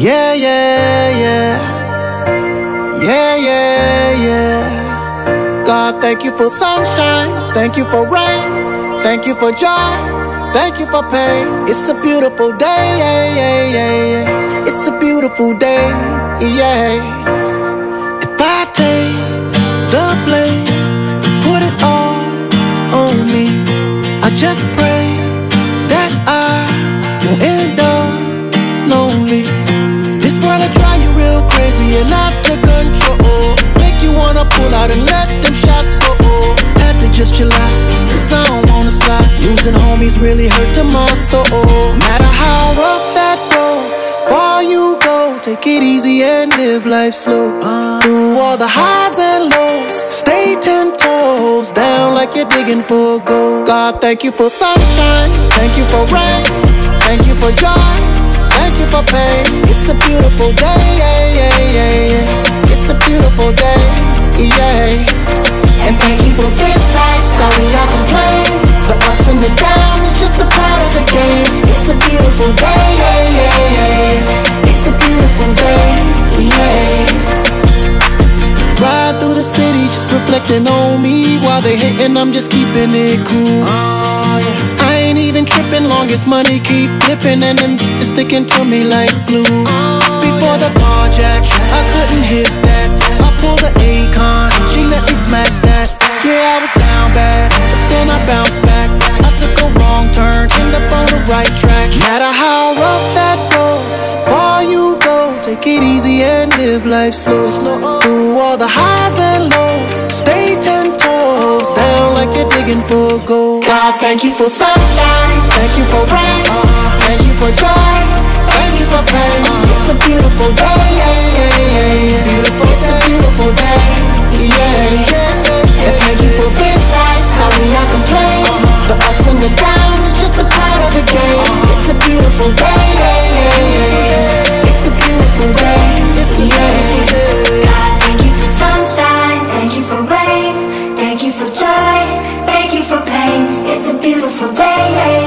Yeah, yeah, yeah. Yeah, yeah, yeah. God, thank you for sunshine. Thank you for rain. Thank you for joy. Thank you for pain. It's a beautiful day, yeah, yeah, yeah, yeah. It's a beautiful day, yeah. If I take the blame, put it all on me, I just pray that I won't end up lonely. This world will drive you real crazy and out of control. Make you wanna pull out and let them shots go. Had to just chill out, cause I don't wanna slide. Losing homies really hurt to my soul. Matter how rough that road, far you go, take it easy and live life slow. Through all the highs and lows, stay 10 toes down like you're digging for gold. God, thank you for sunshine. Thank you for rain. Thank you for joy. Thank you for pain. It's a beautiful day, yeah, yeah, yeah, yeah. It's a beautiful day, yeah. And thank you for this life. Sorry I complain. The ups and the downs is just a part of the game. It's a beautiful day, yeah, yeah, yeah. It's a beautiful day, yeah. Ride through the city, just reflecting on me. While they hating, I'm just keeping it cool. I ain't even tripping, long as money keep flipping and then sticking to me like glue. Before the carjack, I couldn't hit that. I pulled the Akon, she let me smack that. Yeah, I was down bad, but then I bounced back. I took a wrong turn, ended up on the right track. No matter how rough that road, far you go, take it easy and live life slow. Through all the highs and lows, stay 10 toes down like you're digging for gold. God, thank you for sunshine. Thank you for rain. Thank you for joy. Thank you for pain. It's a beautiful day, yeah, yeah, yeah, yeah. It's a beautiful day, yeah, yeah. And thank you for this life. Sorry I complain. The ups and the downs is just a part of the game. It's a beautiful day, yeah, yeah, yeah, yeah. It's a beautiful day, yeah. God, thank you for sunshine. Thank you for rain. Thank you for joy. Thank you for pain. It's a beautiful day.